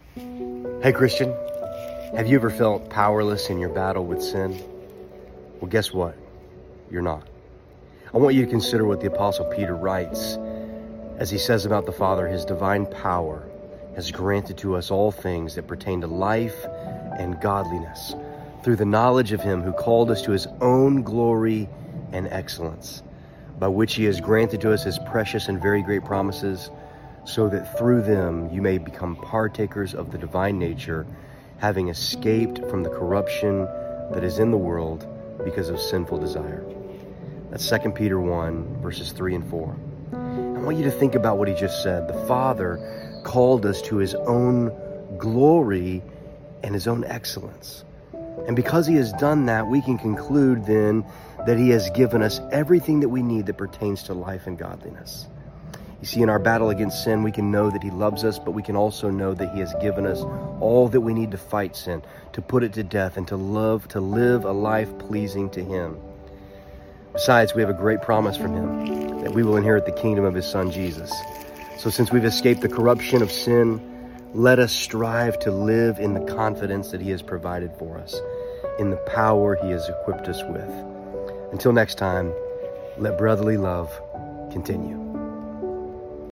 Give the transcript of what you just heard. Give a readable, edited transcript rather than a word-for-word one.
Hey Christian, have you ever felt powerless in your battle with sin? Well, guess what? You're not. I want you to consider what the Apostle Peter writes as he says about the Father. His divine power has granted to us all things that pertain to life and godliness through the knowledge of him who called us to his own glory and excellence, by which he has granted to us his precious and very great promises, so that through them you may become partakers of the divine nature, having escaped from the corruption that is in the world because of sinful desire. That's 2 Peter 1, verses 3 and 4. I want you to think about what he just said. The Father called us to his own glory and his own excellence. And because he has done that, we can conclude then that he has given us everything that we need that pertains to life and godliness. You see, in our battle against sin, we can know that he loves us, but we can also know that he has given us all that we need to fight sin, to put it to death, and to live a life pleasing to him. Besides, we have a great promise from him that we will inherit the kingdom of his Son, Jesus. So since we've escaped the corruption of sin, let us strive to live in the confidence that he has provided for us, in the power he has equipped us with. Until next time, let brotherly love continue.